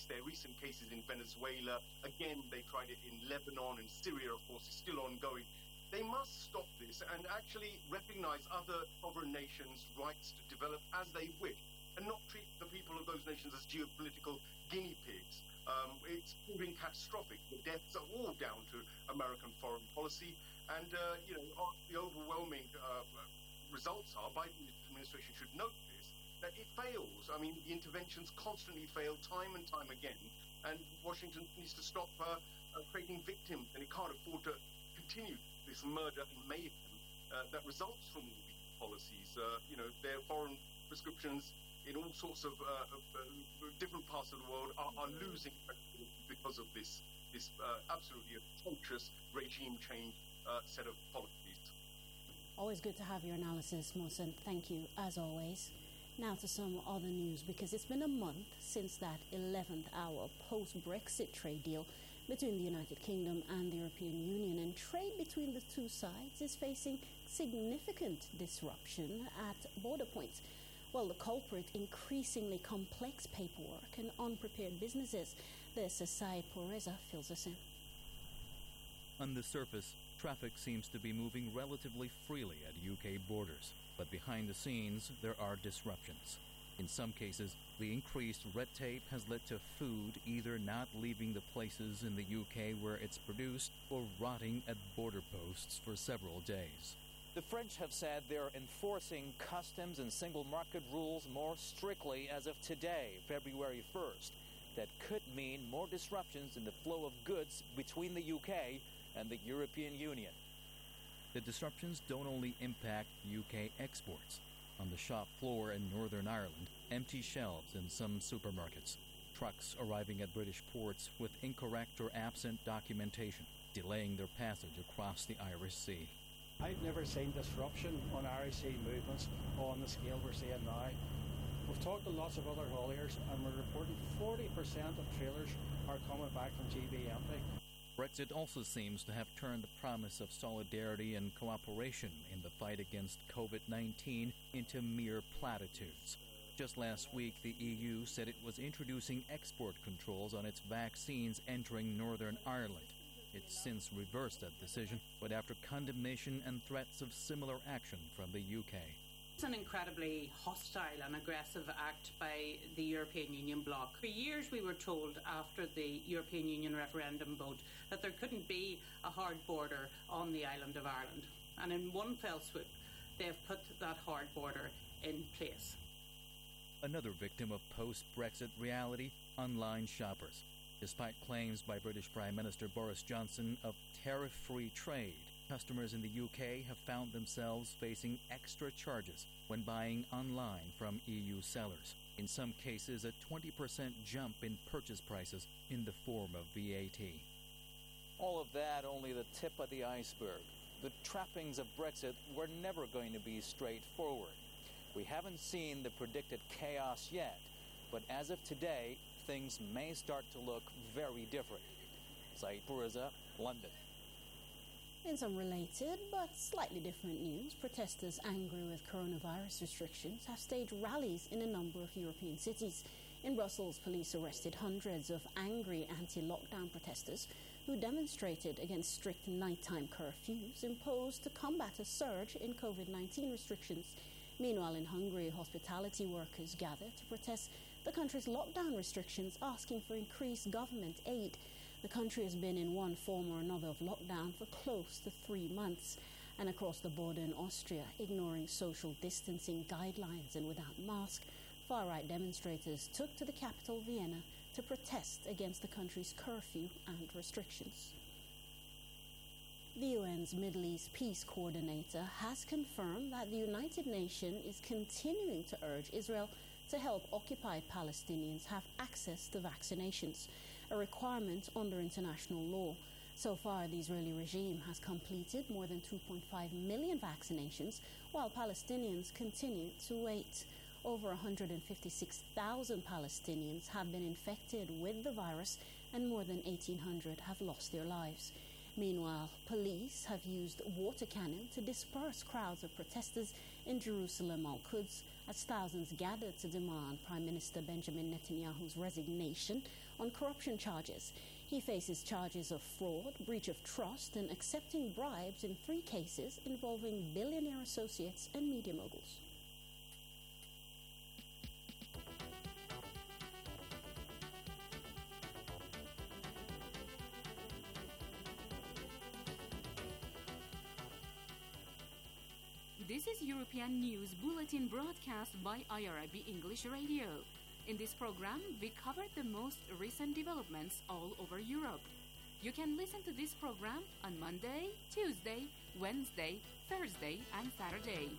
There are recent cases in Venezuela. Again, they tried it in Lebanon, and Syria, of course, is still ongoing. They must stop this and actually recognize other sovereign nations' rights to develop as they wish and not treat the people of those nations as geopolitical guinea pigs. It's proving catastrophic. The deaths are all down to American foreign policy. And, the overwhelming results are, Biden administration should note this, that it fails. I mean, the interventions constantly fail time and time again. And Washington needs to stop creating victims, and it can't afford to continue this murder and mayhem that results from all these policies. Their foreign prescriptions in all sorts of different parts of the world are losing because of this absolutely atrocious regime change set of policies. Always good to have your analysis, Mohsen. Thank you, as always. Now to some other news, because it's been a month since that 11th hour post-Brexit trade deal between the United Kingdom and the European Union, and trade between the two sides is facing significant disruption at border points. Well, the culprit, increasingly complex paperwork and unprepared businesses. The Said Poreza fills us in. On the surface, traffic seems to be moving relatively freely at UK borders, but behind the scenes, there are disruptions. In some cases, the increased red tape has led to food either not leaving the places in the UK where it's produced or rotting at border posts for several days. The French have said they're enforcing customs and single market rules more strictly as of today, February 1st. That could mean more disruptions in the flow of goods between the UK and the European Union. The disruptions don't only impact UK exports. On the shop floor in Northern Ireland, empty shelves in some supermarkets, trucks arriving at British ports with incorrect or absent documentation, delaying their passage across the Irish Sea. I've never seen disruption on Irish Sea movements on the scale we're seeing now. We've talked to lots of other hauliers, and we're reporting 40% of trailers are coming back from GB empty. Brexit also seems to have turned the promise of solidarity and cooperation in the fight against COVID-19 into mere platitudes. Just last week, the EU said it was introducing export controls on its vaccines entering Northern Ireland. It's since reversed that decision, but after condemnation and threats of similar action from the UK. It's an incredibly hostile and aggressive act by the European Union bloc. For years we were told after the European Union referendum vote that there couldn't be a hard border on the island of Ireland. And in one fell swoop, they've put that hard border in place. Another victim of post-Brexit reality, online shoppers. Despite claims by British Prime Minister Boris Johnson of tariff-free trade, customers in the UK have found themselves facing extra charges when buying online from EU sellers. In some cases, a 20% jump in purchase prices in the form of VAT. All of that only the tip of the iceberg. The trappings of Brexit were never going to be straightforward. We haven't seen the predicted chaos yet, but as of today, things may start to look very different. Said Poreza, London. In some related but slightly different news, protesters angry with coronavirus restrictions have staged rallies in a number of European cities. In Brussels, police arrested hundreds of angry anti-lockdown protesters who demonstrated against strict nighttime curfews imposed to combat a surge in COVID-19 restrictions. Meanwhile, in Hungary, hospitality workers gathered to protest the country's lockdown restrictions, asking for increased government aid. The country has been in one form or another of lockdown for close to 3 months. And across the border in Austria, ignoring social distancing guidelines and without masks, far-right demonstrators took to the capital, Vienna, to protest against the country's curfew and restrictions. The UN's Middle East Peace Coordinator has confirmed that the United Nations is continuing to urge Israel to help occupied Palestinians have access to vaccinations, a requirement under international law. So far, the Israeli regime has completed more than 2.5 million vaccinations, while Palestinians continue to wait. Over 156,000 Palestinians have been infected with the virus, and more than 1,800 have lost their lives. Meanwhile, police have used water cannon to disperse crowds of protesters in Jerusalem, Al-Quds, as thousands gathered to demand Prime Minister Benjamin Netanyahu's resignation on corruption charges. He faces charges of fraud, breach of trust, and accepting bribes in 3 cases involving billionaire associates and media moguls. This is European News Bulletin broadcast by IRIB English Radio. In this program, we cover the most recent developments all over Europe. You can listen to this program on Monday, Tuesday, Wednesday, Thursday, and Saturday.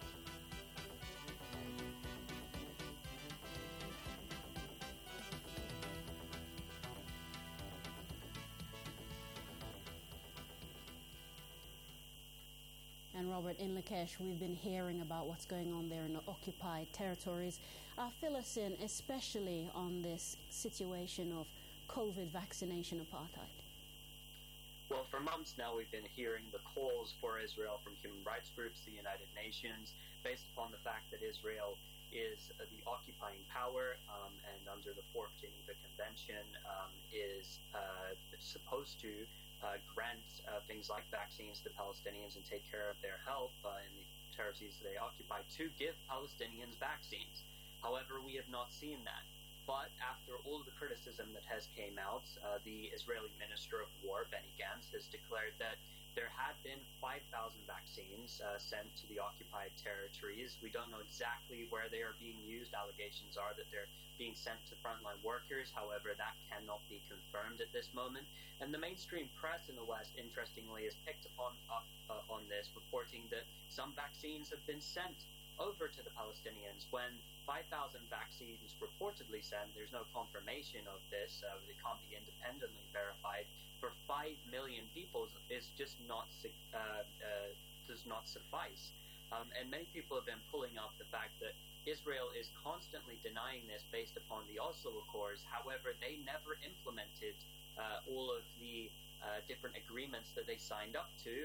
And Robert, in Lakesh, we've been hearing about what's going on there in the occupied territories. Fill us in, especially on this situation of COVID vaccination apartheid. Well, for months now, we've been hearing the calls for Israel from human rights groups, the United Nations, based upon the fact that Israel is the occupying power and under the 4th Geneva Convention is supposed to grant things like vaccines to Palestinians and take care of their health in the territories they occupy, to give Palestinians vaccines. However, we have not seen that. But after all of the criticism that has came out, the Israeli Minister of War, Benny Gantz, has declared that there had been 5,000 vaccines sent to the occupied territories. We don't know exactly where they are being used. Allegations are that they're being sent to frontline workers. However, that cannot be confirmed at this moment. And the mainstream press in the West, interestingly, has picked up on this, reporting that some vaccines have been sent over to the Palestinians. When 5,000 vaccines reportedly sent, there's no confirmation of this. It can't be independently verified. For 5 million people, is just not does not suffice. And many people have been pulling up the fact that Israel is constantly denying this based upon the Oslo Accords. However, they never implemented all of the different agreements that they signed up to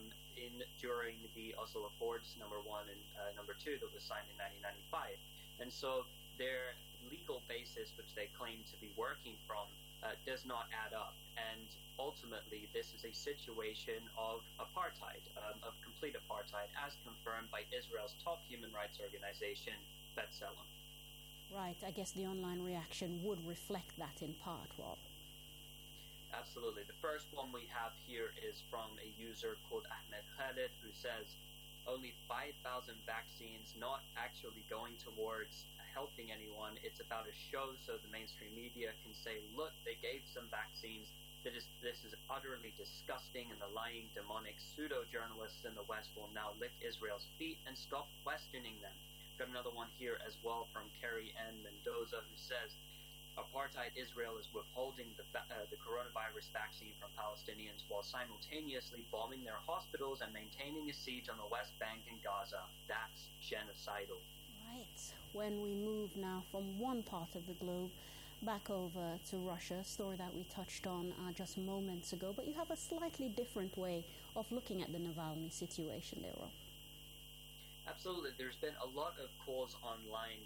during the Oslo Accords number 1 and number 2 that was signed in 1995. And so their legal basis, which they claim to be working from, does not add up. And ultimately, this is a situation of apartheid, of complete apartheid, as confirmed by Israel's top human rights organization, B'Tselem. Right. I guess the online reaction would reflect that in part, Rob. Absolutely. The first one we have here is from a user called Ahmed Khalid, who says, only 5,000 vaccines, not actually going towards helping anyone. It's about a show so the mainstream media can say, look, they gave some vaccines. This is utterly disgusting, and the lying, demonic pseudo-journalists in the West will now lick Israel's feet and stop questioning them. Got another one here as well from Carrie N. Mendoza, who says, apartheid Israel is withholding the coronavirus vaccine from Palestinians while simultaneously bombing their hospitals and maintaining a siege on the West Bank and Gaza. That's genocidal. Right. When we move now from one part of the globe back over to Russia, a story that we touched on just moments ago, but you have a slightly different way of looking at the Navalny situation there, Rob. Absolutely. There's been a lot of calls online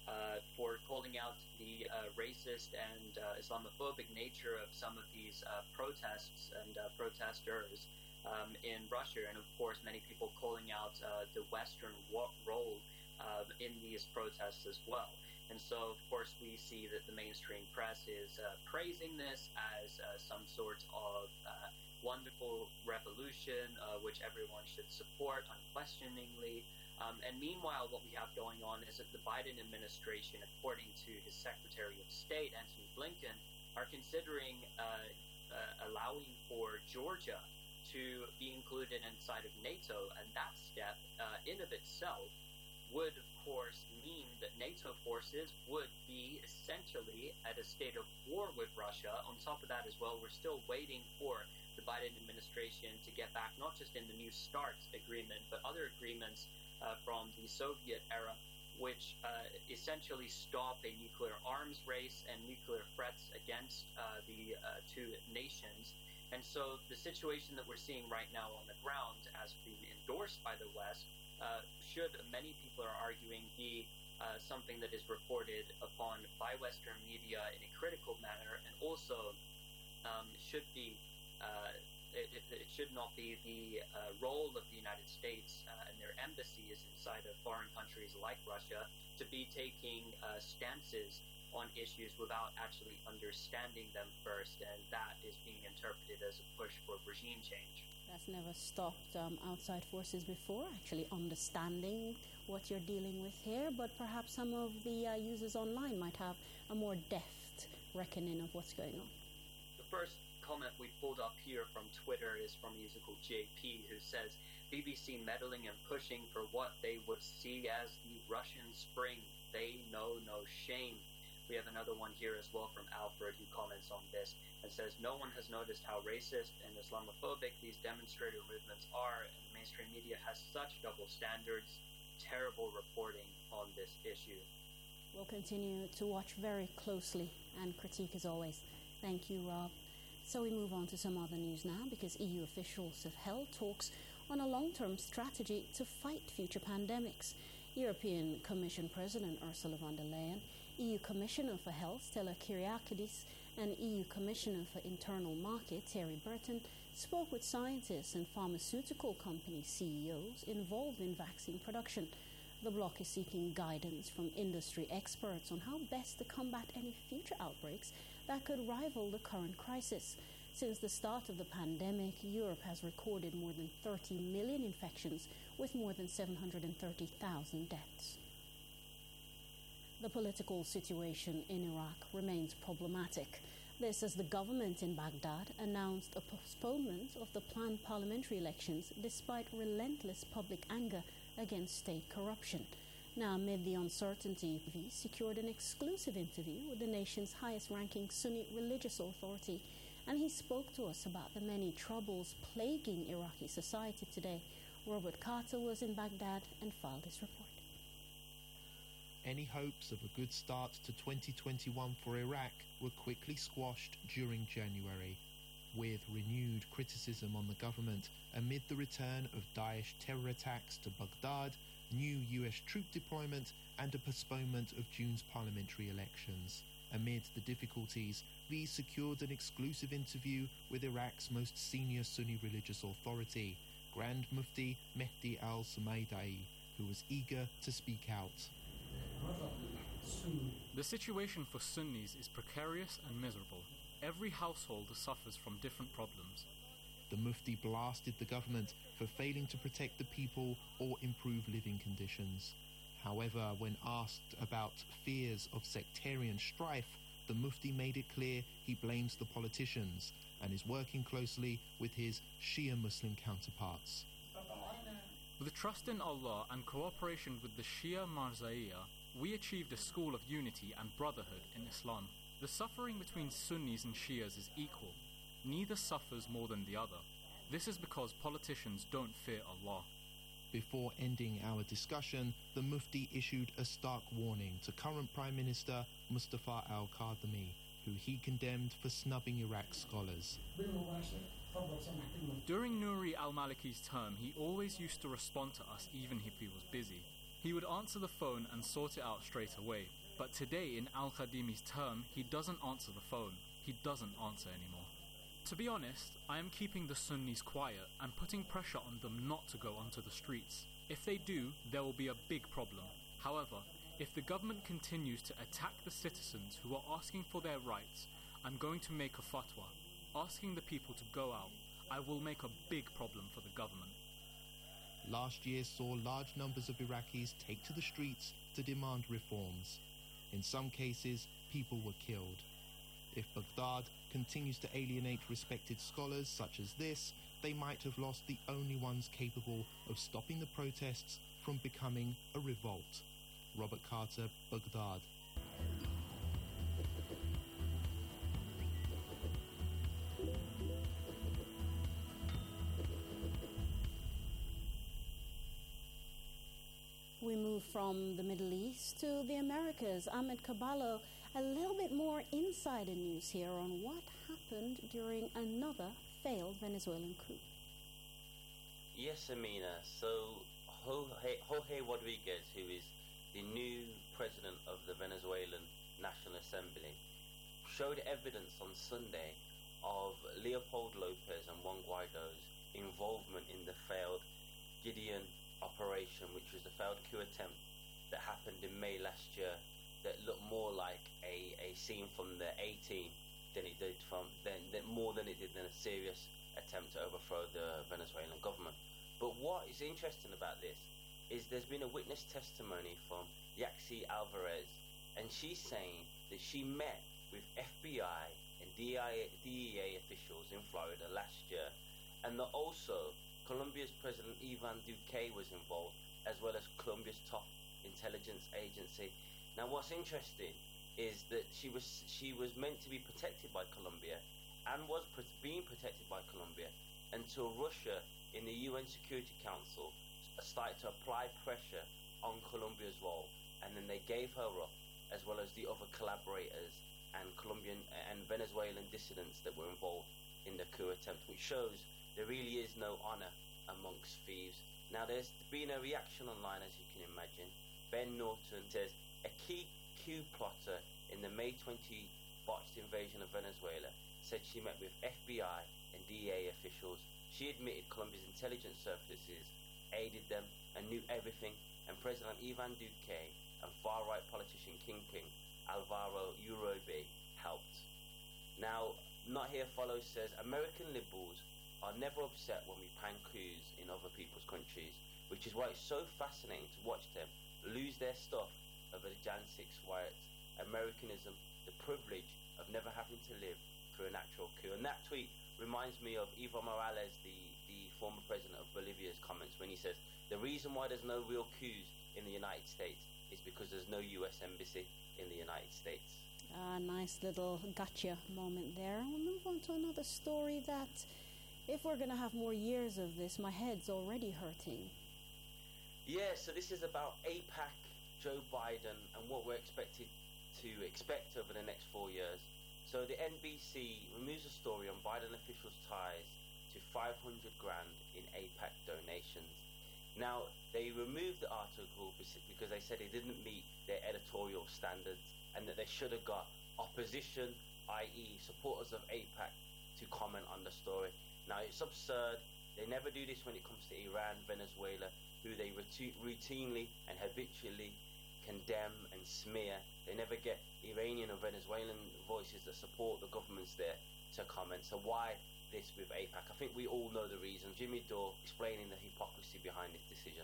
for calling out the racist and Islamophobic nature of some of these protests and protesters in Russia, and of course many people calling out the Western role in these protests as well. And so, of course, we see that the mainstream press is praising this as some sort of wonderful revolution, which everyone should support unquestioningly. And meanwhile, what we have going on is that the Biden administration, according to his Secretary of State, Antony Blinken, are considering allowing for Georgia to be included inside of NATO. And that step in of itself would, of course, mean that NATO forces would be essentially at a state of war with Russia. On top of that as well, we're still waiting for the Biden administration to get back, not just in the New START agreement, but other agreements from the Soviet era, which essentially stop a nuclear arms race and nuclear threats against the two nations. And so the situation that we're seeing right now on the ground, as being endorsed by the West, should, many people are arguing, be something that is reported upon by Western media in a critical manner, and also should be it should not be the role of the United States and their embassies inside of foreign countries like Russia to be taking stances on issues without actually understanding them first, and that is being interpreted as a push for regime change. That's never stopped outside forces before, actually understanding what you're dealing with here, but perhaps some of the users online might have a more deft reckoning of what's going on. The first comment we pulled up here from Twitter is from a user called JP, who says, BBC meddling and pushing for what they would see as the Russian Spring. They know no shame. We have another one here as well from Alfred, who comments on this and says, no one has noticed how racist and Islamophobic these demonstrator movements are, and the mainstream media has such double standards. Terrible reporting on this issue. We'll continue to watch very closely and critique as always. Thank you, Rob. So we move on to some other news now, because EU officials have held talks on a long-term strategy to fight future pandemics. European Commission President Ursula von der Leyen, EU Commissioner for Health Stella Kyriakides, and EU Commissioner for Internal Market Thierry Breton spoke with scientists and pharmaceutical company CEOs involved in vaccine production. The bloc is seeking guidance from industry experts on how best to combat any future outbreaks that could rival the current crisis. Since the start of the pandemic, Europe has recorded more than 30 million infections with more than 730,000 deaths. The political situation in Iraq remains problematic. This as the government in Baghdad announced a postponement of the planned parliamentary elections despite relentless public anger against state corruption. Now, amid the uncertainty, we secured an exclusive interview with the nation's highest-ranking Sunni religious authority, and he spoke to us about the many troubles plaguing Iraqi society today. Robert Carter was in Baghdad and filed his report. Any hopes of a good start to 2021 for Iraq were quickly squashed during January, with renewed criticism on the government amid the return of Daesh terror attacks to Baghdad, new US troop deployment, and a postponement of June's parliamentary elections. Amid the difficulties, we secured an exclusive interview with Iraq's most senior Sunni religious authority, Grand Mufti Mehdi al-Sumaydai, who was eager to speak out. The situation for Sunnis is precarious and miserable. Every household suffers from different problems. The Mufti blasted the government for failing to protect the people or improve living conditions. However, when asked about fears of sectarian strife, the Mufti made it clear he blames the politicians and is working closely with his Shia Muslim counterparts. With trust in Allah and cooperation with the Shia Marzaiyah, we achieved a school of unity and brotherhood in Islam. The suffering between Sunnis and Shias is equal. Neither suffers more than the other. This is because politicians don't fear Allah. Before ending our discussion, the Mufti issued a stark warning to current Prime Minister Mustafa al-Kadhimi, who he condemned for snubbing Iraq's scholars. During Nouri al-Maliki's term, he always used to respond to us even if he was busy. He would answer the phone and sort it out straight away. But today in al-Kadhimi's term, he doesn't answer the phone. He doesn't answer anymore. To be honest, I am keeping the Sunnis quiet and putting pressure on them not to go onto the streets. If they do, there will be a big problem. However, if the government continues to attack the citizens who are asking for their rights, I'm going to make a fatwa, asking the people to go out. I will make a big problem for the government. Last year saw large numbers of Iraqis take to the streets to demand reforms. In some cases, people were killed. If Baghdad continues to alienate respected scholars such as this, they might have lost the only ones capable of stopping the protests from becoming a revolt. Robert Carter, Baghdad. We move from the Middle East to the Americas. Ahmed Caballo, a little bit more insider news here on what happened during another failed Venezuelan coup. Yes, Amina. So Jorge Rodriguez, who is the new president of the Venezuelan National Assembly, showed evidence on Sunday of Leopoldo Lopez and Juan Guaido's involvement in the failed Gideon operation, which was the failed coup attempt that happened in May last year, that looked more like a scene from the A-Team than it did more than it did than a serious attempt to overthrow the Venezuelan government. But what is interesting about this is there's been a witness testimony from Yaxi Alvarez, and she's saying that she met with FBI and DEA officials in Florida last year, and that also Colombia's President Ivan Duque was involved, as well as Colombia's top intelligence agency. Now, what's interesting is that she was meant to be protected by Colombia, and was being protected by Colombia, until Russia in the UN Security Council started to apply pressure on Colombia's role, and then they gave her up, as well as the other collaborators and Colombian and Venezuelan dissidents that were involved in the coup attempt, which shows there really is no honor amongst thieves. Now, there's been a reaction online, as you can imagine. Ben Norton says a key coup plotter in the May 20 botched invasion of Venezuela said she met with FBI and DEA officials. She admitted Colombia's intelligence services aided them and knew everything, and President Ivan Duque and far-right politician kingpin Alvaro Uribe helped. Now, Not Here Follows says American liberals are never upset when we plan coups in other people's countries, which is why it's so fascinating to watch them lose their stuff over the Jan 6 riots. Americanism, the privilege of never having to live through a natural coup. And that tweet reminds me of Evo Morales, the former president of Bolivia's comments, when he says the reason why there's no real coups in the United States is because there's no US embassy in the United States. Nice little gotcha moment there. We'll move on to another story that, if we're going to have more years of this, my head's already hurting. Yeah, so this is about AIPAC, Joe Biden, and what we're expected to expect over the next 4 years. So the NBC removes a story on Biden officials' ties to 500 grand in AIPAC donations. Now, they removed the article because they said it didn't meet their editorial standards, and that they should have got opposition, i.e. supporters of AIPAC, to comment on the story. Now, it's absurd. They never do this when it comes to Iran, Venezuela, who they routinely and habitually condemn and smear. They never get Iranian or Venezuelan voices that support the governments there to comment. So why this with AIPAC? I think we all know the reason. Jimmy Dore explaining the hypocrisy behind this decision.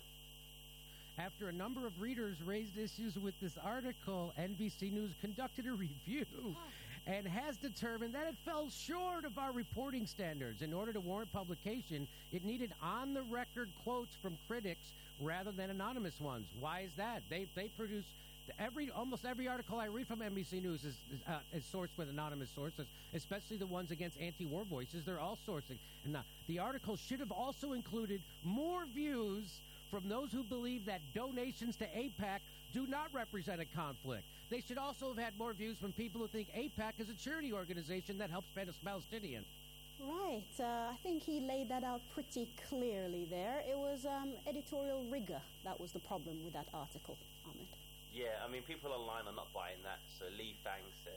After a number of readers raised issues with this article, NBC News conducted a review and has determined that it fell short of our reporting standards. In order to warrant publication, it needed on-the-record quotes from critics rather than anonymous ones. Why is that? They produce almost every article I read from NBC News is sourced with anonymous sources, especially the ones against anti-war voices. They're all sourcing. And the article should have also included more views from those who believe that donations to AIPAC do not represent a conflict. They should also have had more views from people who think AIPAC is a charity organization that helps Palestinians. Right. I think he laid that out pretty clearly there. It was editorial rigor that was the problem with that article, Ahmed. Yeah, I mean, people online are not buying that. So Lee Fang says,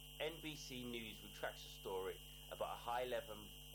NBC News retracts a story about a high-level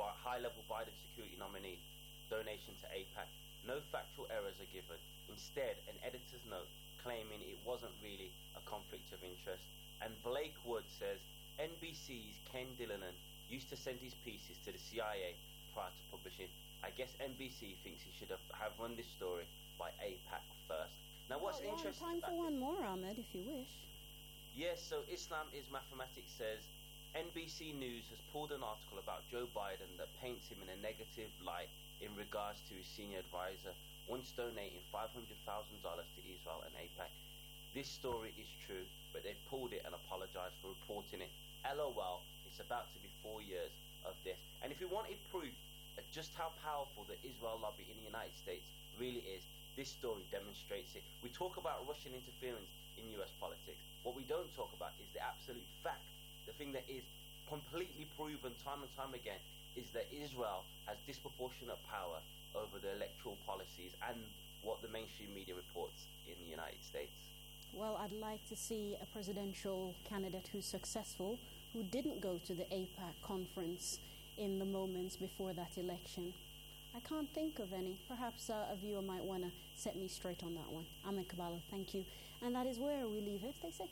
Biden security nominee donation to AIPAC. No factual errors are given. Instead, an editor's note claiming it wasn't really a conflict of interest. And Blake Wood says, NBC's Ken Dillon used to send his pieces to the CIA prior to publishing. I guess NBC thinks he should have run this story by AIPAC first. Now, what's interesting... Time for one more, Ahmed, if you wish. Yes, so Islam is Mathematics says, NBC News has pulled an article about Joe Biden that paints him in a negative light in regards to his senior advisor once donating $500,000 to Israel and AIPAC. This story is true, but they've pulled it and apologized for reporting it. LOL, it's about to be 4 years of this. And if you wanted proof of just how powerful the Israel lobby in the United States really is, this story demonstrates it. We talk about Russian interference in US politics. What we don't talk about is the absolute fact. The thing that is completely proven time and time again is that Israel has disproportionate power over the electoral policies and what the mainstream media reports in the United States. Well, I'd like to see a presidential candidate who's successful, who didn't go to the APAC conference in the moments before that election. I can't think of any. Perhaps a viewer might want to set me straight on that one. Ahmed Kabbalah, thank you. And that is where we leave it. Stay safe.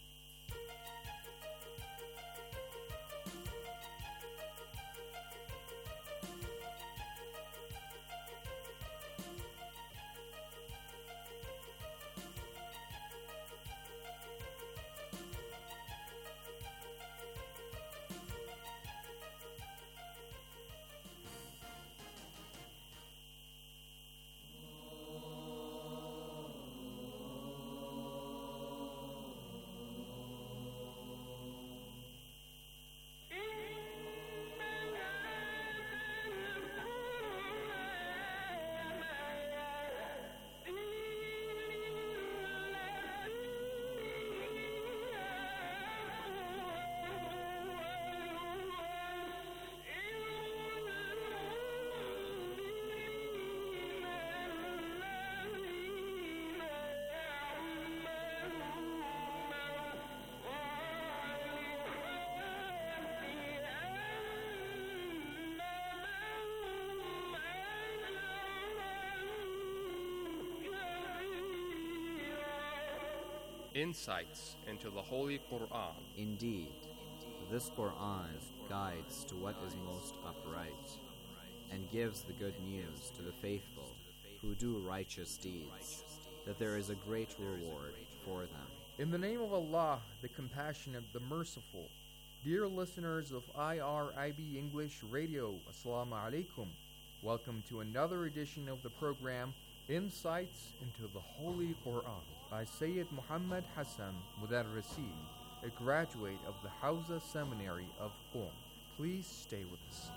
Insights into the Holy Quran. Indeed, this Quran guides to what is most upright, and gives the good news to the faithful who do righteous deeds, that there is a great reward for them. In the name of Allah, the Compassionate, the Merciful. Dear listeners of IRIB English Radio, Assalamu alaikum. Welcome to another edition of the program, Insights into the Holy Quran, by Sayyid Muhammad Hassan Mudarrisin, a graduate of the Hawza Seminary of Qom. Please stay with us.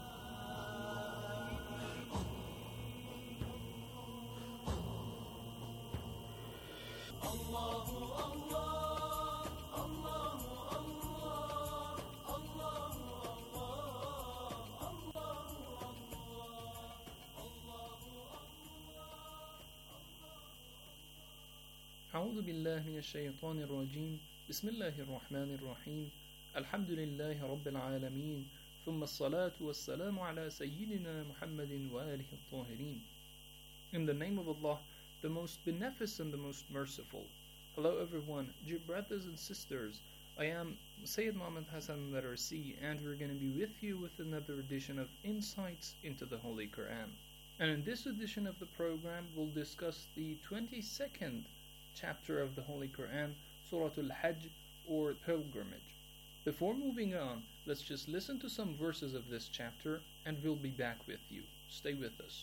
أعوذ بالله من الشيطان الرجيم بسم الله الرحمن الرحيم الحمد لله رب العالمين ثم الصلاة والسلام على سيدنا محمد وآله الطاهرين. In the name of Allah, the most beneficent, the most merciful. Hello everyone, dear brothers and sisters. I am Sayyid Muhammad Hassan Mudarrisi, and we're going to be with you with another edition of Insights into the Holy Quran. And in this edition of the program, we'll discuss the 22nd chapter of the Holy Quran, Surah Al-Hajj, or Pilgrimage. Before moving on, let's just listen to some verses of this chapter, and we'll be back with you. Stay with us.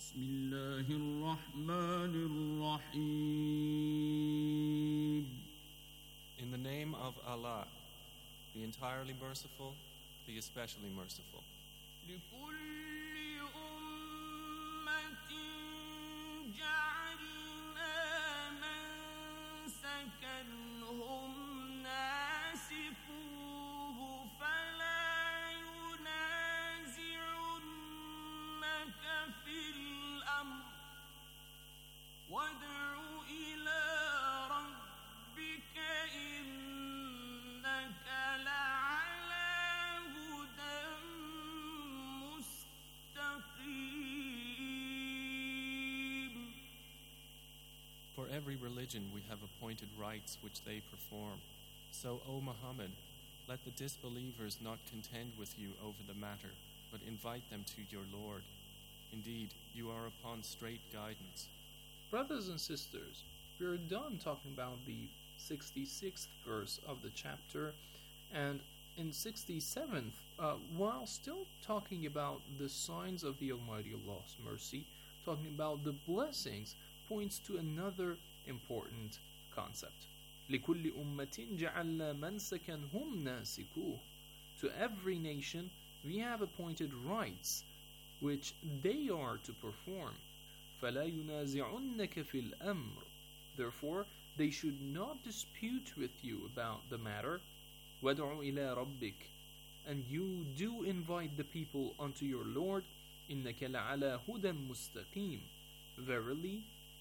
In the name of Allah, the entirely merciful, the especially merciful. For every religion we have appointed rites which they perform. So, O Muhammad, let the disbelievers not contend with you over the matter, but invite them to your Lord. Indeed, you are upon straight guidance. Brothers and sisters, we're done talking about the 66th verse of the chapter, and in 67th, while still talking about the signs of the Almighty Allah's mercy, talking about the blessings, points to another important concept. لِكُلِّ أُمَّةٍ جَعَلْنَا مَنْسَكًا هُمْ نَاسِكُوهُ. To every nation we have appointed rites which they are to perform. فَلَا يُنَازِعُنَّكَ فِي الْأَمْرِ. Therefore, they should not dispute with you about the matter. وَادْعُ إِلَى رَبِّكَ. And you do invite the people unto your Lord. إِنَّكَ لَعَلَى هُدًى مُسْتَقِيمٍ. Verily,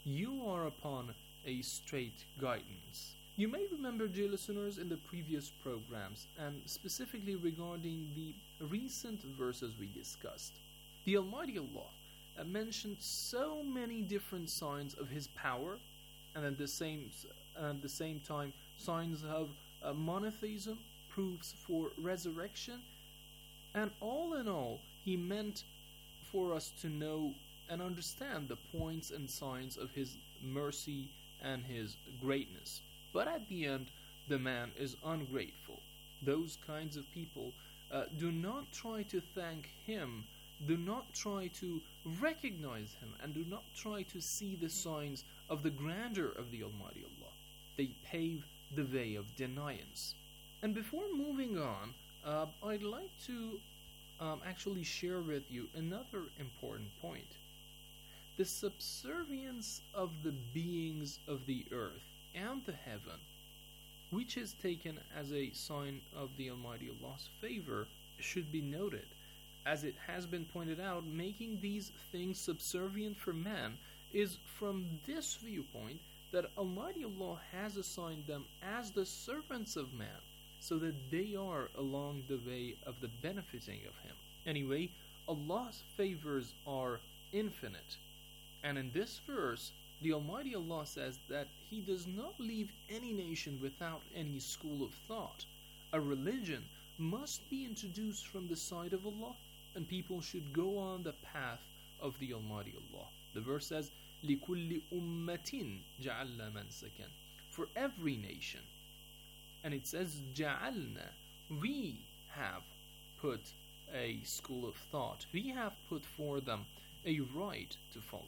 you are upon a straight guidance. You may remember, dear listeners, in the previous programs, and specifically regarding the recent verses we discussed, the Almighty Allah mentioned so many different signs of His power, and at the same time signs of monotheism, proofs for resurrection, and all in all, He meant for us to know and understand the points and signs of His mercy and His greatness. But at the end, the man is ungrateful. Those kinds of people do not try to thank Him, do not try to recognize Him, and do not try to see the signs of the grandeur of the Almighty Allah. They pave the way of deniance. And before moving on, I'd like to actually share with you another important point. The subservience of the beings of the earth and the heaven, which is taken as a sign of the Almighty Allah's favor, should be noted. As it has been pointed out, making these things subservient for man is from this viewpoint that Almighty Allah has assigned them as the servants of man, so that they are along the way of the benefiting of Him. Anyway, Allah's favors are infinite. And in this verse, the Almighty Allah says that He does not leave any nation without any school of thought. A religion must be introduced from the side of Allah, and people should go on the path of the Almighty Allah. The verse says, لِكُلِّ أُمَّةٍ جَعَلْنَا مَنْسَكًا, for every nation. And it says, جَعَلْنَا, we have put a school of thought. We have put for them a right to follow.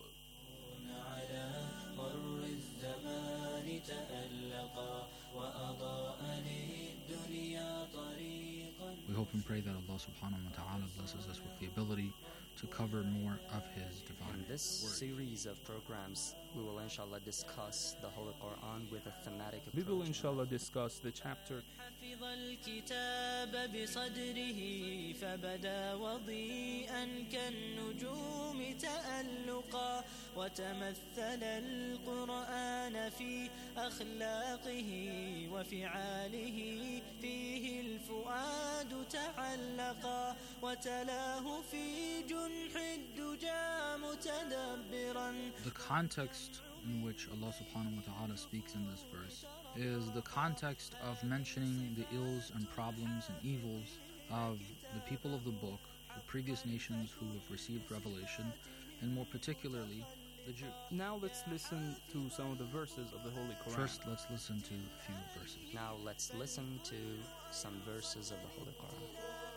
We hope and pray that Allah subhanahu wa ta'ala blesses us with the ability to cover more of His divine In this word. series of programs, we will inshallah discuss the Holy Quran with a thematic approach. We will inshallah discuss the chapter حفظ الكتاب بصدره فبدا وضيئا كالنجوم تألقا وتمثل القرآن في أخلاقه وفعاله فيه الفؤاد تعلقا وتلاه في جنح الدجى متدبرا. The context in which Allah subhanahu wa ta'ala speaks in this verse is the context of mentioning the ills and problems and evils of the people of the book, the previous nations who have received revelation, and more particularly the Jew. Now let's listen to some of the verses of the Holy Quran. First, let's listen to a few verses. Now let's listen to some verses of the Holy Quran.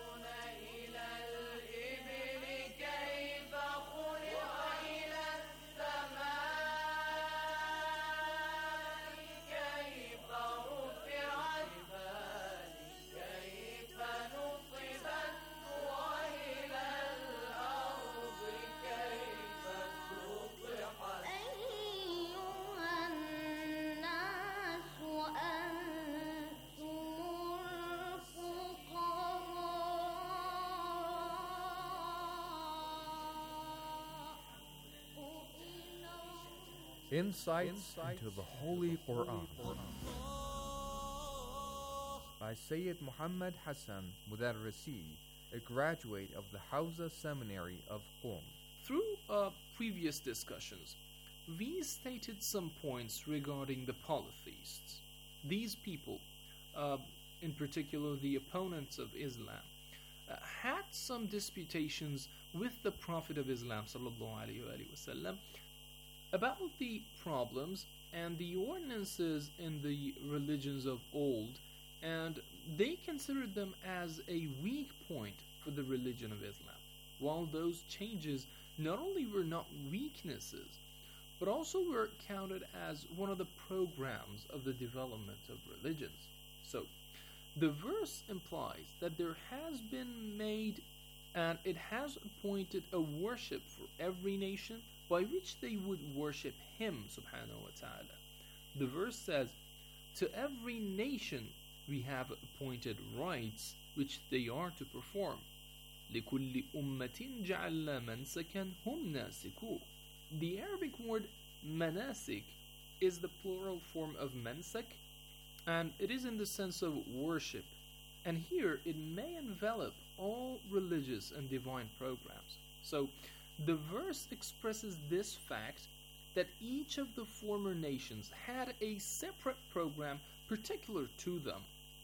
Insights into the Holy Quran by Sayyid Muhammad Hassan Mudarrisi, a graduate of the Hawza Seminary of Qom. Through previous discussions, we stated some points regarding the polytheists. These people, in particular the opponents of Islam, had some disputations with the Prophet of Islam sallallahu alaihi wasallam about the problems and the ordinances in the religions of old, and they considered them as a weak point for the religion of Islam, while those changes not only were not weaknesses, but also were counted as one of the programs of the development of religions. So, the verse implies that there has been made and it has appointed a worship for every nation by which they would worship Him subhanahu wa ta'ala. The verse says, to every nation we have appointed rites which they are to perform. لِكُلِّ أُمَّةٍ جَعَلْنَا مَنْسَكًا هُمْ نَاسِكُوهُ. The Arabic word manasik is the plural form of mansak, and it is in the sense of worship. And here it may envelop all religious and divine programs. So the verse expresses this fact that each of the former nations had a separate program particular to them.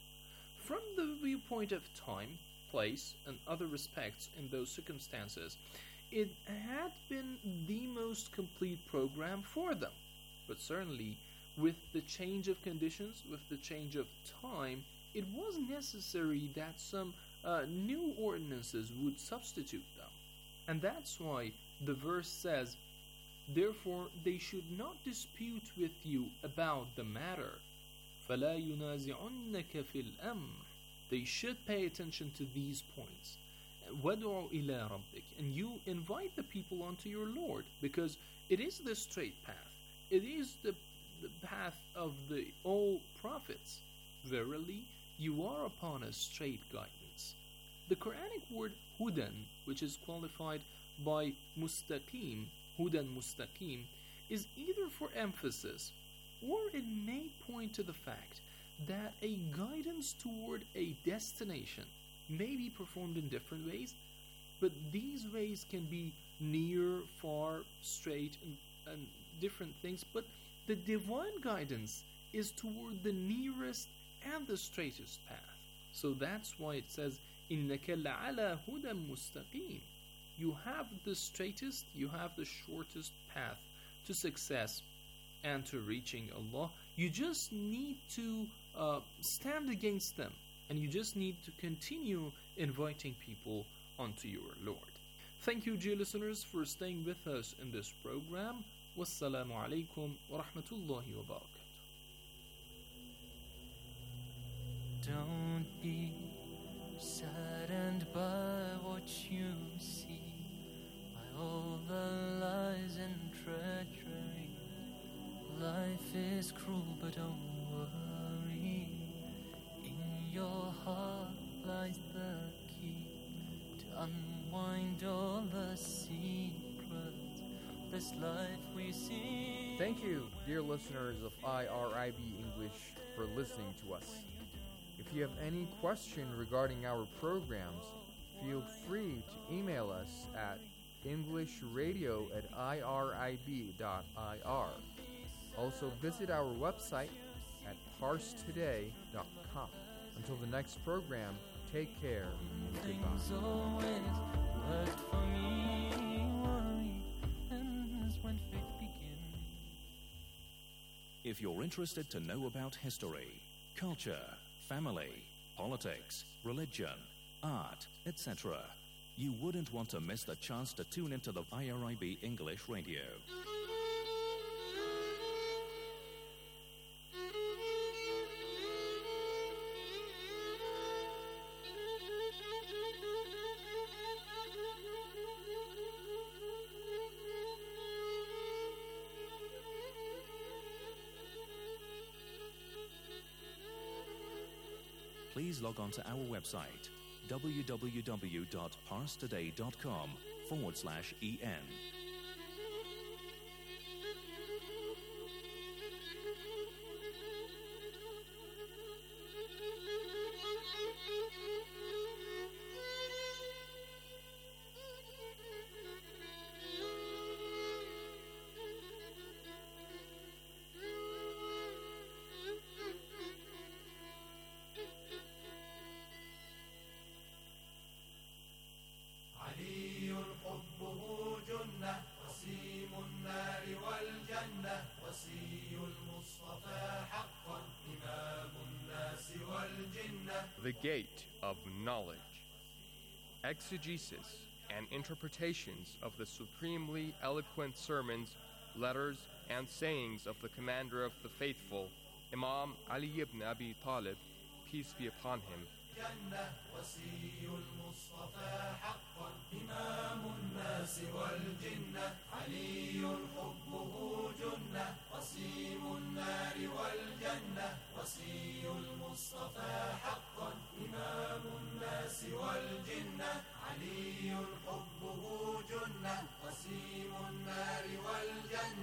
From the viewpoint of time, place, and other respects in those circumstances, it had been the most complete program for them. But certainly, with the change of conditions, with the change of time, it was necessary that some new ordinances would substitute them. And that's why the verse says, "Therefore they should not dispute with you about the matter. فَلَا يُنَازِعُنَّكَ فِي الْأَمْرِ." They should pay attention to these points. وَادْعُ إِلَىٰ رَبِّكَ. And you invite the people onto your Lord, because it is the straight path. It is the path of the all prophets. Verily, you are upon a straight guidance. The Quranic word hudan, which is qualified by mustaqim, hudan mustaqim, is either for emphasis, or it may point to the fact that a guidance toward a destination may be performed in different ways, but these ways can be near, far, straight, and different things. But the divine guidance is toward the nearest and the straightest path. So that's why it says, إِنَّكَ لَعَلَى هُدًى مُسْتَقِيمٍ. You have the straightest, you have the shortest path to success and to reaching Allah. You just need to stand against them, and you just need to continue inviting people onto your Lord. Thank you, dear listeners, for staying with us in this program. Wassalamu alaikum wa rahmatullahi wa barakatuh. Don't be saddened by what you see, by all the lies and treachery. Life is cruel, but don't worry. In your heart lies the key to unwind all the secrets. This life we see. Thank you, dear listeners of IRIB English, for listening to us. If you have any question regarding our programs, feel free to email us at englishradio@irib.ir. Also visit our website at parstoday.com. Until the next program, take care and Things goodbye. always worked for me. Worry ends when faith begins. If you're interested to know about history, culture, family, politics, religion, art, etc., you wouldn't want to miss the chance to tune into the IRIB English Radio. Please log on to our website, www.parstoday.com/en. The Gate of Knowledge. Exegesis and interpretations of the supremely eloquent sermons, letters, and sayings of the Commander of the Faithful, Imam Ali ibn Abi Talib, peace be upon him. علي حبه جنة وسيم النار والجنة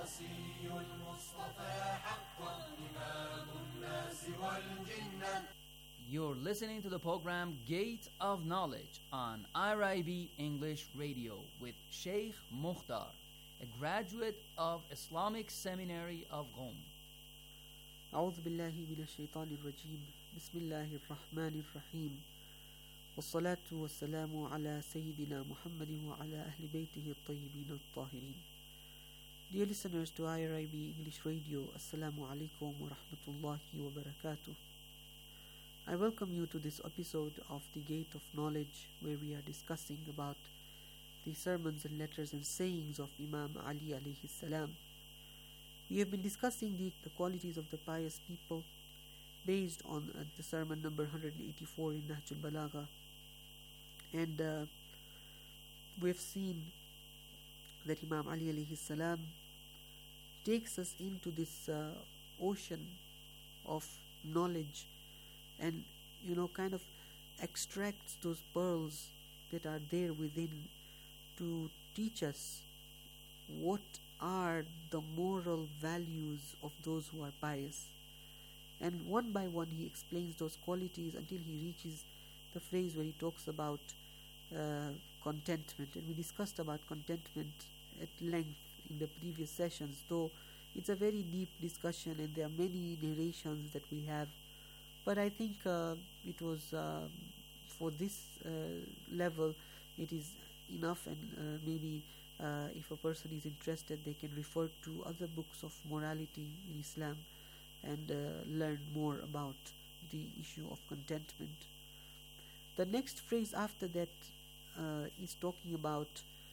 You're listening to the program Gate of Knowledge on IRIB English Radio with Sheikh Mukhtar, a graduate of Islamic Seminary of Qom. أعوذ بالله من الشيطان الرجيم بسم الله الرحمن الرحيم والصلاة والسلام على سيدنا محمد وعلى أهل بيته الطيبين الطاهرين. Dear listeners to IRIB English Radio, Assalamu alaikum wa rahmatullahi wa barakatuh. I welcome you to this episode of The Gate of Knowledge, where we are discussing about the sermons and letters and sayings of Imam Ali alayhi salam. We have been discussing the qualities of the pious people based on the sermon number 184 in Nahjul Balagha, and we have seen that Imam Ali alayhi salam takes us into this ocean of knowledge and kind of extracts those pearls that are there within to teach us what are the moral values of those who are pious. And one by one he explains those qualities until he reaches the phrase where he talks about contentment. And we discussed about contentment at length in the previous sessions, though it's a very deep discussion and there are many narrations that we have. But I think it was for this level it is enough, and maybe if a person is interested they can refer to other books of morality in Islam and learn more about the issue of contentment. The next phrase after that is talking about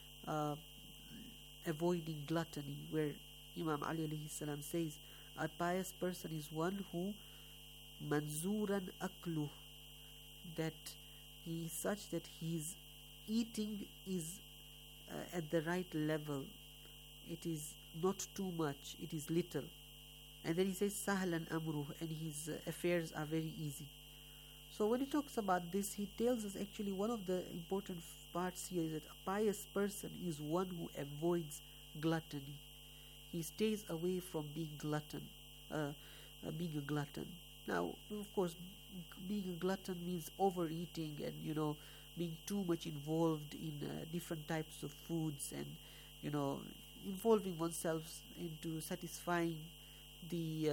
avoiding gluttony, where Imam Ali alayhi salam says a pious person is one who manzuran akluh, that he is such that his eating is at the right level. It is not too much, it is little. And then he says sahlan amruh, and his affairs are very easy. So when he talks about this, he tells us actually one of the important parts here is that a pious person is one who avoids gluttony. He stays away from being a glutton. Now, of course, being a glutton means overeating and, being too much involved in different types of foods and, involving oneself into satisfying the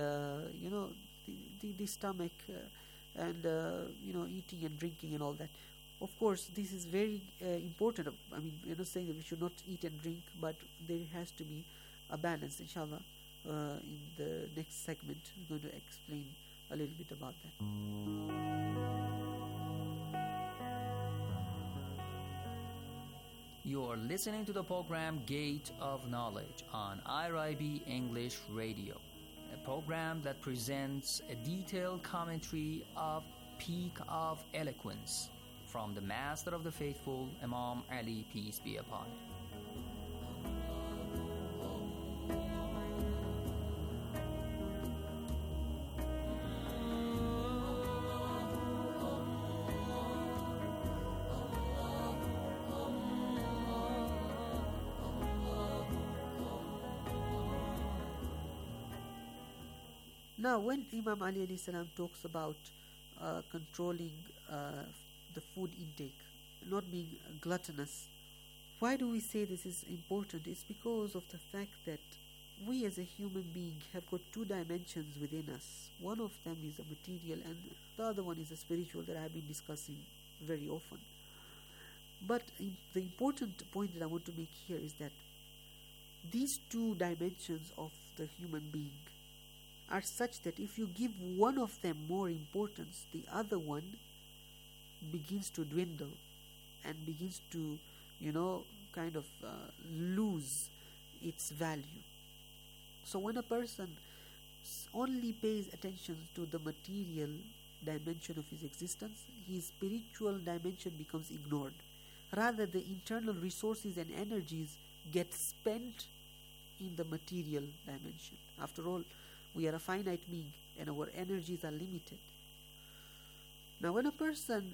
stomach and, eating and drinking and all that. Of course, this is very important. I mean, we're not saying that we should not eat and drink, but there has to be a balance, inshallah. In the next segment, we're going to explain a little bit about that. You are listening to the program Gate of Knowledge on IRIB English Radio, a program that presents a detailed commentary of Peak of Eloquence from the Master of the Faithful, Imam Ali, peace be upon him. Now, when Imam Ali alayhi salam talks about controlling the food intake, not being gluttonous, why do we say this is important? It's because of the fact that we as a human being have got two dimensions within us. One of them is a material and the other one is a spiritual that I have been discussing very often. But the important point that I want to make here is that these two dimensions of the human being are such that if you give one of them more importance, the other one begins to dwindle and begins to, lose its value. So when a person only pays attention to the material dimension of his existence, his spiritual dimension becomes ignored. Rather, the internal resources and energies get spent in the material dimension. After all, we are a finite being and our energies are limited. Now, when a person,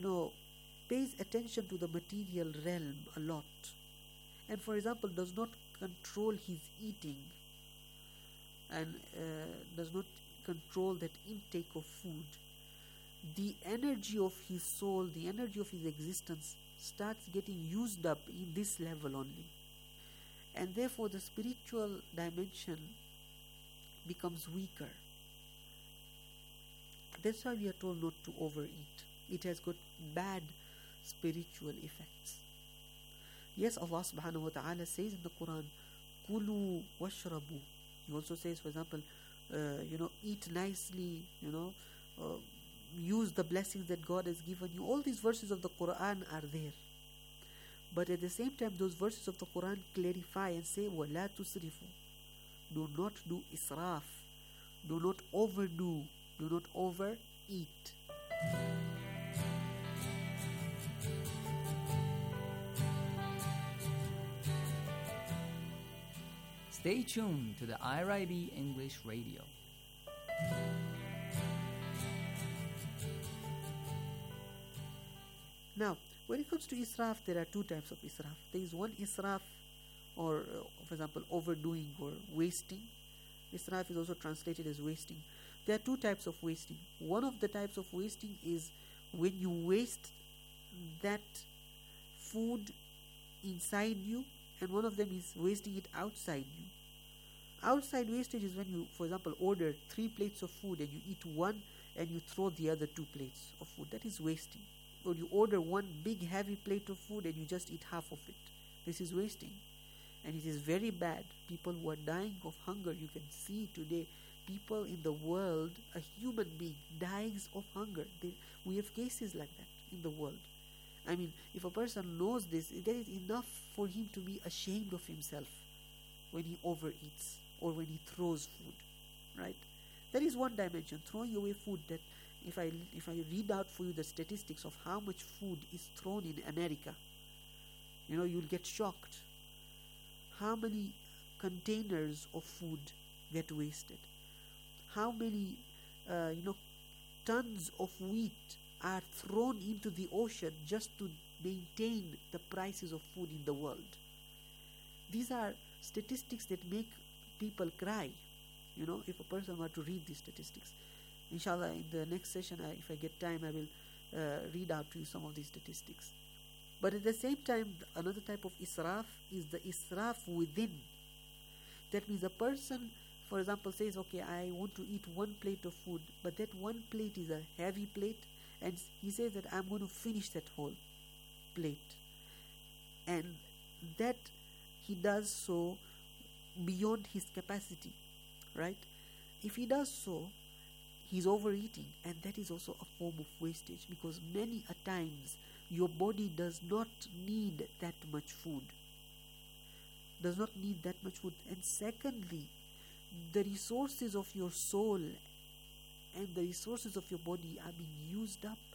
pays attention to the material realm a lot, and for example does not control his eating and does not control that intake of food, the energy of his soul, the energy of his existence starts getting used up in this level only. And therefore the spiritual dimension becomes weaker. That's why we are told not to overeat. It has got bad spiritual effects. Yes, Allah subhanahu wa ta'ala says in the Quran, Kulu washrabu. He also says, for example, eat nicely, use the blessings that God has given you. All these verses of the Quran are there. But at the same time, those verses of the Quran clarify and say, وَلَا تُسْرِفُوا. Do not do israf. Do not overdo. Do not overeat. Stay tuned to the IRIB English Radio. Now, when it comes to israf, there are two types of israf. There is one israf, or for example, overdoing or wasting. Israf is also translated as wasting. There are two types of wasting. One of the types of wasting is when you waste that food inside you, and one of them is wasting it outside you. Outside wastage is when you, for example, order 3 plates of food and you eat one and you throw the other 2 plates of food. That is wasting. Or you order one big heavy plate of food and you just eat half of it. This is wasting. And it is very bad. People who are dying of hunger, you can see today, people in the world, a human being dying of hunger. We have cases like that in the world. I mean, if a person knows this, that is enough for him to be ashamed of himself when he overeats or when he throws food, right? That is one dimension, throwing away food. That if I read out for you the statistics of how much food is thrown in America, you'll get shocked. How many containers of food get wasted? How many, tons of wheat are thrown into the ocean just to maintain the prices of food in the world? These are statistics that make people cry, if a person were to read these statistics. Inshallah, in the next session, if I get time, I will read out to you some of these statistics. But at the same time, another type of israf is the israf within. That means a person, for example, says, okay, I want to eat 1 plate of food, but that 1 plate is a heavy plate, and he says that I'm going to finish that whole plate. And that he does so beyond his capacity, right? If he does so, he's overeating, and that is also a form of wastage, because many a times your body does not need that much food. And secondly, the resources of your soul and the resources of your body are being used up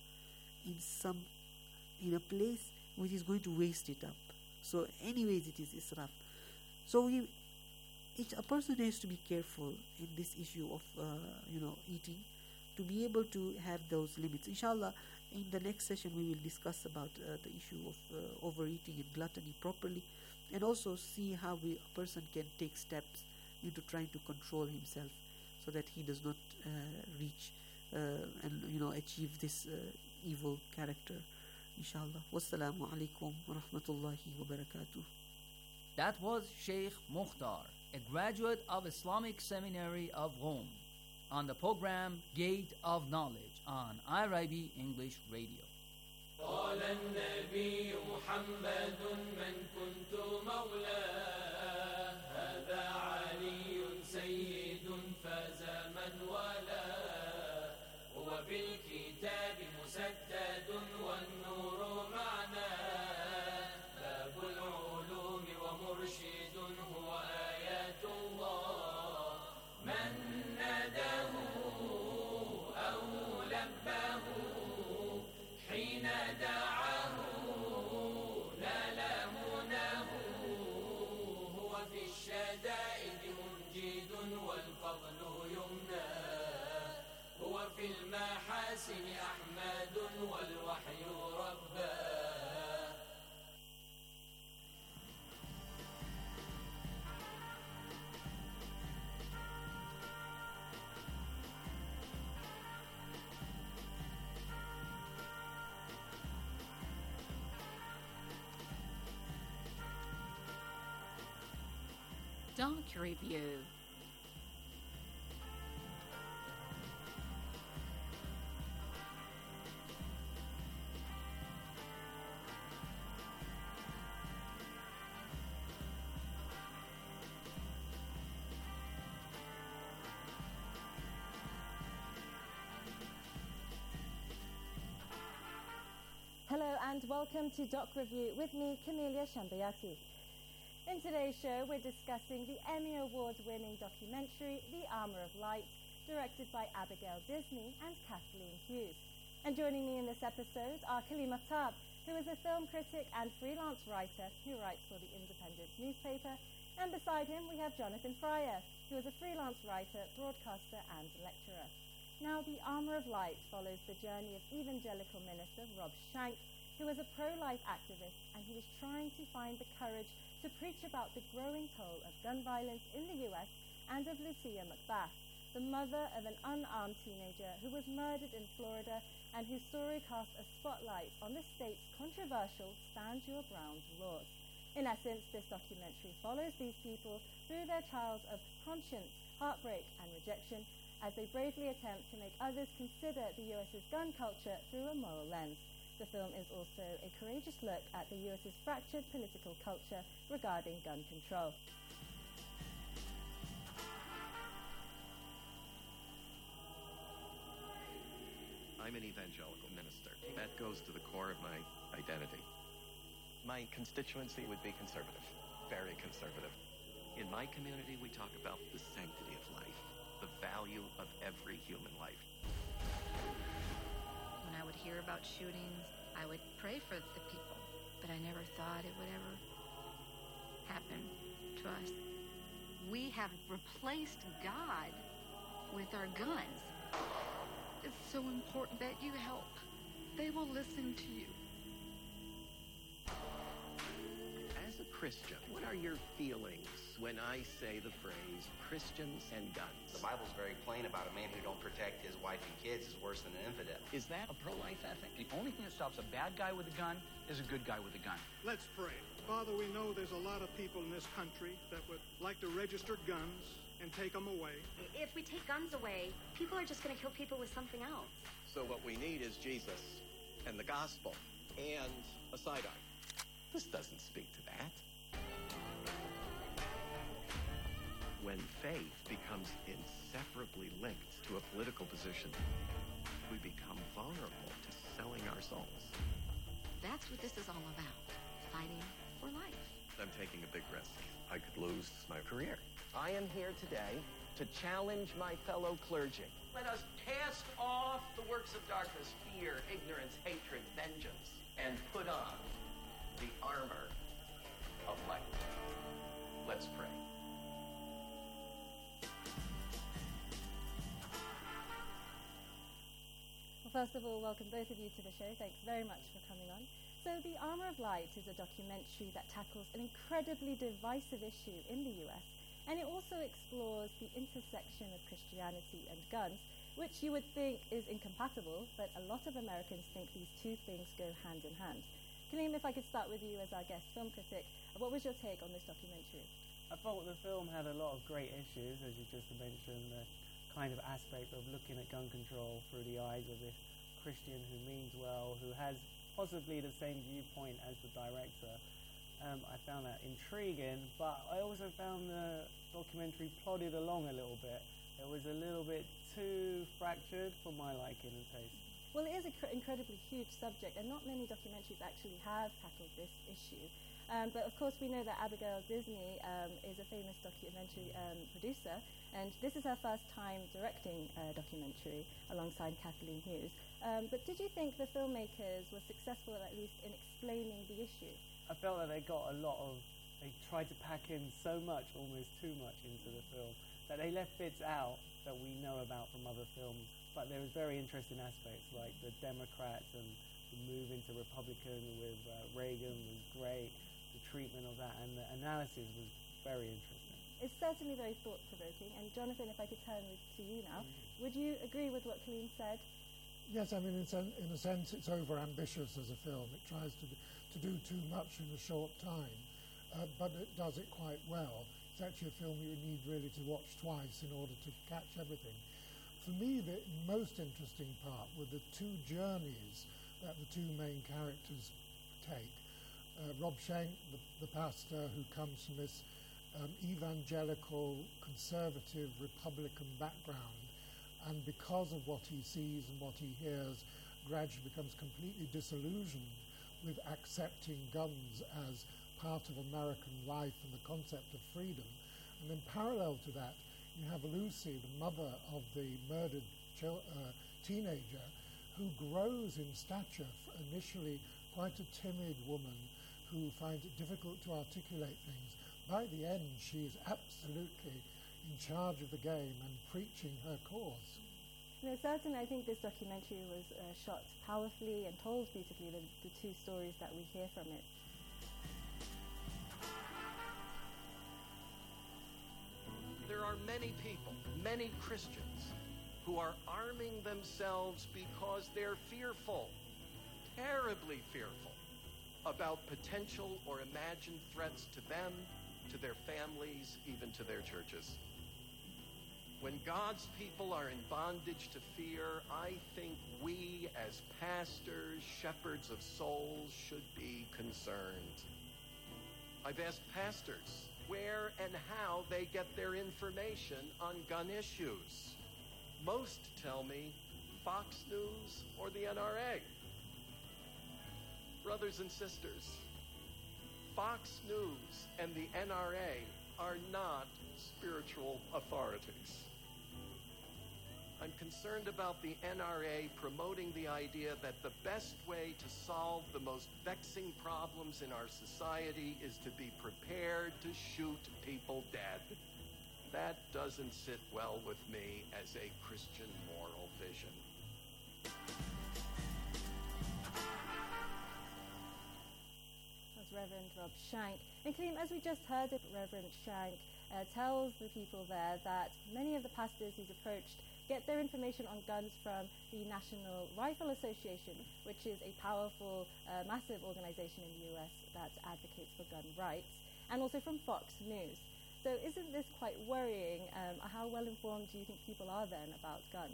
in a place which is going to waste it up. So anyways, it is israf. So a person has to be careful in this issue of eating, to be able to have those limits. Inshallah, in the next session we will discuss about the issue of overeating and gluttony properly, and also see how a person can take steps into trying to control himself so that he does not reach and achieve this evil character. Inshallah. Wassalamu alaikum wa rahmatullahi wa barakatuh. That was Sheikh Mukhtar, a graduate of Islamic Seminary of Rome, on the program Gate of Knowledge on IRIB English Radio. قال النبي محمد من كنت مولاه هذا علي سيد فاز من والاه هو بالكتاب مسدد والنور معناه باب العلوم ومرشد هو آيات الله من ناداه أو لباه حين دعاه نال مناه هو في الشدائد منجد والفضل يمناه هو في المحاسن أحمد والوحي رباه. Doc Review. Hello and welcome to Doc Review with me, Camelia Shambayati. In today's show, we're discussing the Emmy Award-winning documentary, The Armour of Light, directed by Abigail Disney and Kathleen Hughes. And joining me in this episode are Kaleem Aftab, who is a film critic and freelance writer who writes for the Independent newspaper. And beside him, we have Jonathan Fryer, who is a freelance writer, broadcaster and lecturer. Now, The Armour of Light follows the journey of evangelical minister Rob Shank, who is a pro-life activist, and he was trying to find the courage to preach about the growing toll of gun violence in the US and of Lucia McBath, the mother of an unarmed teenager who was murdered in Florida and whose story casts a spotlight on the state's controversial Stand Your Ground laws. In essence, this documentary follows these people through their trials of conscience, heartbreak, and rejection, as they bravely attempt to make others consider the US's gun culture through a moral lens. The film is also a courageous look at the US's fractured political culture regarding gun control. I'm an evangelical minister. That goes to the core of my identity. My constituency would be conservative, very conservative. In my community, we talk about the sanctity of life, the value of every human life. When I would hear about shootings, I would pray for the people, but I never thought it would ever happen to us. We have replaced God with our guns. It's so important that you help. They will listen to you. As a Christian, what are your feelings when I say the phrase Christians and guns? The Bible's very plain about a man who don't protect his wife and kids is worse than an infidel. Is that a pro-life ethic? The only thing that stops a bad guy with a gun is a good guy with a gun. Let's pray. Father, we know there's a lot of people in this country that would like to register guns and take them away. If we take guns away, people are just going to kill people with something else. So what we need is Jesus and the gospel and a sidearm. This doesn't speak to that. When faith becomes inseparably linked to a political position, we become vulnerable to selling our souls. That's what this is all about, fighting for life. I'm taking a big risk. I could lose my career. I am here today to challenge my fellow clergy. Let us cast off the works of darkness, fear, ignorance, hatred, vengeance, and put on the armor of light. Let's pray. Well, first of all, welcome both of you to the show. Thanks very much for coming on. So, The Armour of Light is a documentary that tackles an incredibly divisive issue in the US, and it also explores the intersection of Christianity and guns, which you would think is incompatible, but a lot of Americans think these two things go hand in hand. Kaleem, if I could start with you as our guest film critic, what was your take on this documentary? I thought the film had a lot of great issues, as you just mentioned, the kind of aspect of looking at gun control through the eyes of this Christian who means well, who has possibly the same viewpoint as the director. I found that intriguing, but I also found the documentary plodded along a little bit. It was a little bit too fractured for my liking and taste. Well, it is an incredibly huge subject, and not many documentaries actually have tackled this issue. But of course, we know that Abigail Disney is a famous documentary producer, and this is her first time directing a documentary alongside Kathleen Hughes. But did you think the filmmakers were successful, at least in explaining the issue? I felt that they tried to pack in so much, almost too much, into the film, that they left bits out that we know about from other films. But there was very interesting aspects, like the Democrats and the move into Republican with Reagan was great. The treatment of that and the analysis was very interesting. It's certainly very thought-provoking. And Jonathan, if I could turn to you now, would you agree with what Kaleem said? Yes, I mean, in a sense, it's over-ambitious as a film. It tries to do too much in a short time, but it does it quite well. It's actually a film you need really to watch twice in order to catch everything. For me, the most interesting part were the two journeys that the two main characters take. Rob Schenck, the pastor who comes from this evangelical, conservative, Republican background, and because of what he sees and what he hears, gradually becomes completely disillusioned with accepting guns as part of American life and the concept of freedom. And then parallel to that, you have Lucy, the mother of the murdered teenager, who grows in stature, initially quite a timid woman who finds it difficult to articulate things. By the end, she is absolutely in charge of the game and preaching her cause. No, certainly I think this documentary was shot powerfully and told beautifully, the two stories that we hear from it. There are many people, many Christians, who are arming themselves because they're fearful, terribly fearful, about potential or imagined threats to them, to their families, even to their churches. When God's people are in bondage to fear, I think we as pastors, shepherds of souls, should be concerned. I've asked pastors where and how they get their information on gun issues. Most tell me Fox News or the NRA. Brothers and sisters, Fox News and the NRA are not spiritual authorities. I'm concerned about the NRA promoting the idea that the best way to solve the most vexing problems in our society is to be prepared to shoot people dead. That doesn't sit well with me as a Christian moral vision. That's Reverend Rob Schenck. And Kaleem, as we just heard, Reverend Schenck tells the people there that many of the pastors he's approached get their information on guns from the National Rifle Association, which is a powerful, massive organization in the US that advocates for gun rights, and also from Fox News. So isn't this quite worrying? How well informed do you think people are then about guns?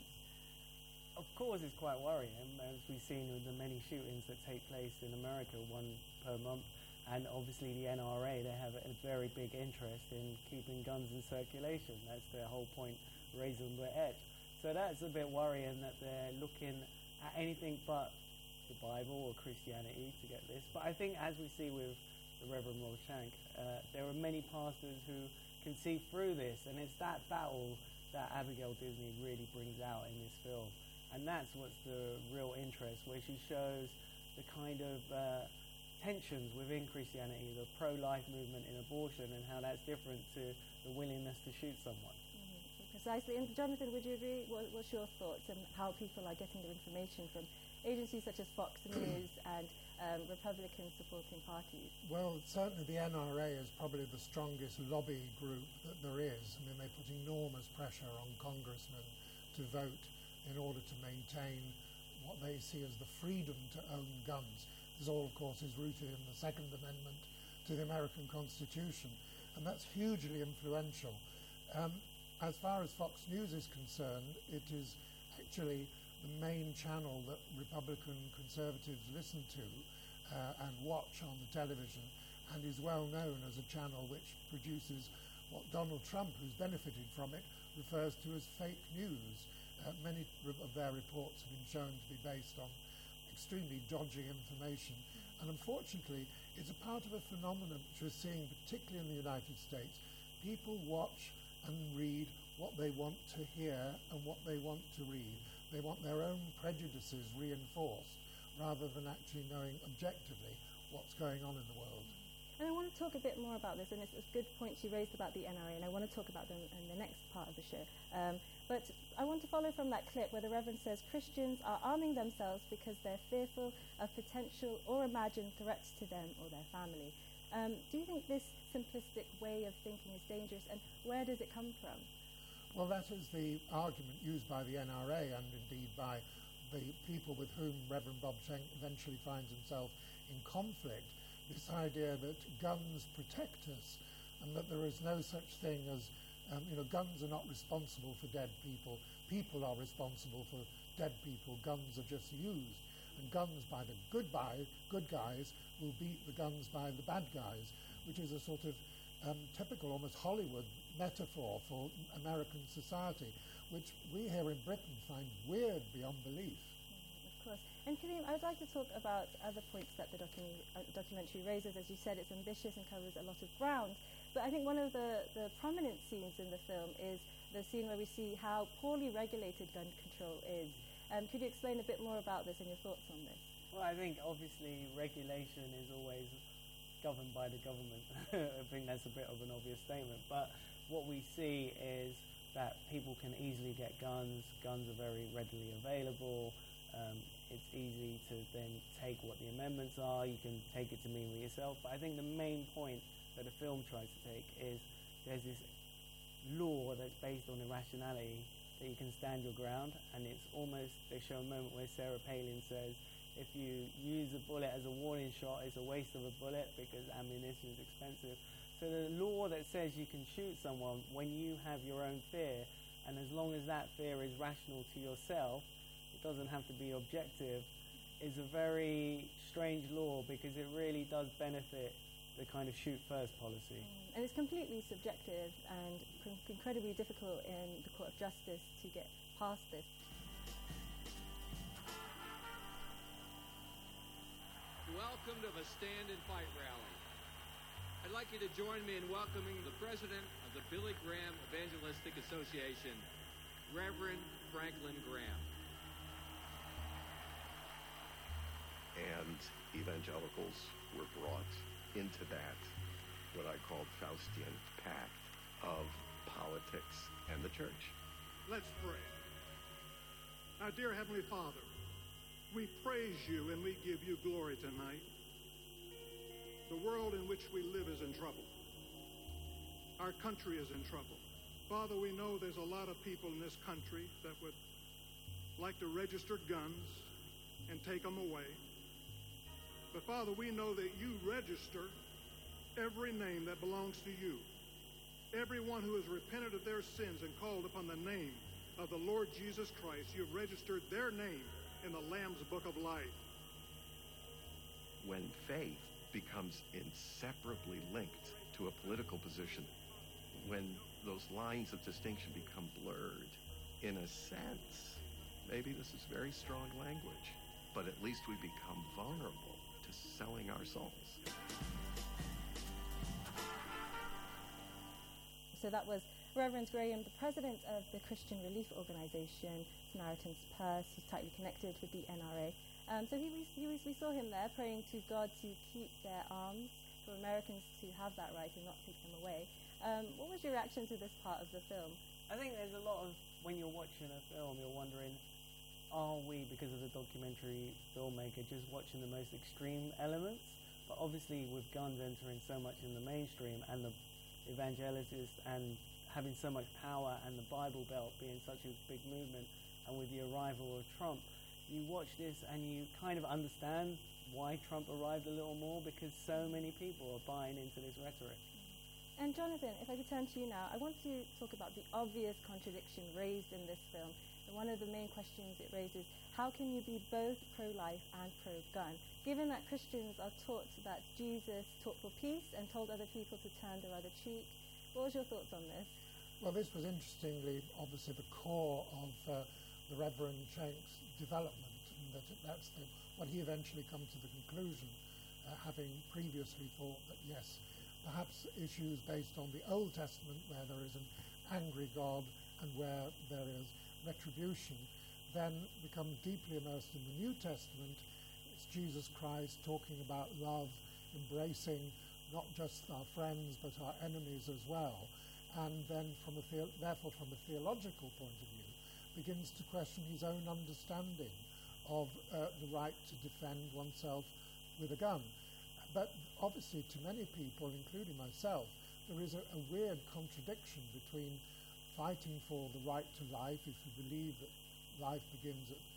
Of course it's quite worrying, as we've seen with the many shootings that take place in America, one per month. And obviously the NRA, they have a very big interest in keeping guns in circulation. That's their whole point, raison d'être. So that's a bit worrying that they're looking at anything but the Bible or Christianity to get this. But I think, as we see with the Reverend Rob Schenck, there are many pastors who can see through this, and it's that battle that Abigail Disney really brings out in this film. And that's what's the real interest, where she shows the kind of tensions within Christianity, the pro-life movement in abortion, and how that's different to the willingness to shoot someone. Precisely. And Jonathan, would you agree? What's your thoughts on how people are getting their information from agencies such as Fox News and Republican supporting parties? Well, certainly the NRA is probably the strongest lobby group that there is. I mean, they put enormous pressure on congressmen to vote in order to maintain what they see as the freedom to own guns. This all, of course, is rooted in the Second Amendment to the American Constitution, and that's hugely influential. As far as Fox News is concerned, it is actually the main channel that Republican conservatives listen to and watch on the television, and is well known as a channel which produces what Donald Trump, who's benefited from it, refers to as fake news. Many of their reports have been shown to be based on extremely dodgy information, and unfortunately it's a part of a phenomenon which we're seeing particularly in the United States. People watch and read what they want to hear and what they want to read. They want their own prejudices reinforced rather than actually knowing objectively what's going on in the world. And I want to talk a bit more about this, and it's a good point you raised about the NRA, and I want to talk about them in the next part of the show. But I want to follow from that clip where the Reverend says Christians are arming themselves because they're fearful of potential or imagined threats to them or their family. Do you think this simplistic way of thinking is dangerous, and where does it come from? Well, that is the argument used by the NRA and indeed by the people with whom Reverend Bob Schenck eventually finds himself in conflict. This idea that guns protect us and that there is no such thing as, guns are not responsible for dead people. People are responsible for dead people. Guns are just used. And guns by the good guys will beat the guns by the bad guys, which is a sort of typical, almost Hollywood metaphor for American society, which we here in Britain find weird beyond belief. Of course. And Karim, I would like to talk about other points that the documentary raises. As you said, it's ambitious and covers a lot of ground. But I think one of the prominent scenes in the film is the scene where we see how poorly regulated gun control is. Could you explain a bit more about this and your thoughts on this? Well, I think obviously regulation is always governed by the government. I think that's a bit of an obvious statement. But what we see is that people can easily get guns. Guns are very readily available. It's easy to then take what the amendments are. You can take it to mean for yourself. But I think the main point that the film tries to take is there's this law that's based on irrationality that you can stand your ground, and it's almost, they show a moment where Sarah Palin says, if you use a bullet as a warning shot, it's a waste of a bullet because ammunition is expensive. So the law that says you can shoot someone when you have your own fear, and as long as that fear is rational to yourself, it doesn't have to be objective, is a very strange law because it really does benefit the kind of shoot first policy. And it's completely subjective and incredibly difficult in the Court of Justice to get past this. Welcome to the Stand and Fight rally. I'd like you to join me in welcoming the president of the Billy Graham Evangelistic Association, Reverend Franklin Graham. And evangelicals were brought into that, what I called Faustian pact of politics and the church. Let's pray. Our dear Heavenly Father, we praise you and we give you glory tonight. The world in which we live is in trouble. Our country is in trouble. Father, we know there's a lot of people in this country that would like to register guns and take them away. But Father, we know that you register every name that belongs to you. Everyone who has repented of their sins and called upon the name of the Lord Jesus Christ, you've registered their name in the Lamb's Book of Life. When faith becomes inseparably linked to a political position, when those lines of distinction become blurred, in a sense, maybe this is very strong language, but at least we become vulnerable to selling our souls. So that was Reverend Graham, the president of the Christian relief organization Samaritan's Purse, who's tightly connected with the NRA. So we saw him there praying to God to keep their arms, for Americans to have that right and not take them away. What was your reaction to this part of the film? I think there's a lot of, when you're watching a film, you're wondering, are we, because of the documentary filmmaker, just watching the most extreme elements? But obviously with guns entering so much in the mainstream and the evangelicists and having so much power and the Bible Belt being such a big movement, and with the arrival of Trump, you watch this and you kind of understand why Trump arrived a little more, because so many people are buying into this rhetoric. And Jonathan, if I could turn to you now, I want to talk about the obvious contradiction raised in this film. And one of the main questions it raises, how can you be both pro-life and pro-gun? Given that Christians are taught that Jesus taught for peace and told other people to turn their other cheek, what was your thoughts on this? Well, this was interestingly, obviously, the core of the Reverend Schenk's development, and that's what he eventually come to the conclusion, having previously thought that, yes, perhaps issues based on the Old Testament, where there is an angry God and where there is retribution, then become deeply immersed in the New Testament. It's Jesus Christ talking about love, embracing not just our friends but our enemies as well, and then therefore from a theological point of view begins to question his own understanding of the right to defend oneself with a gun. But obviously to many people, including myself, there is a weird contradiction between fighting for the right to life, if you believe that life begins at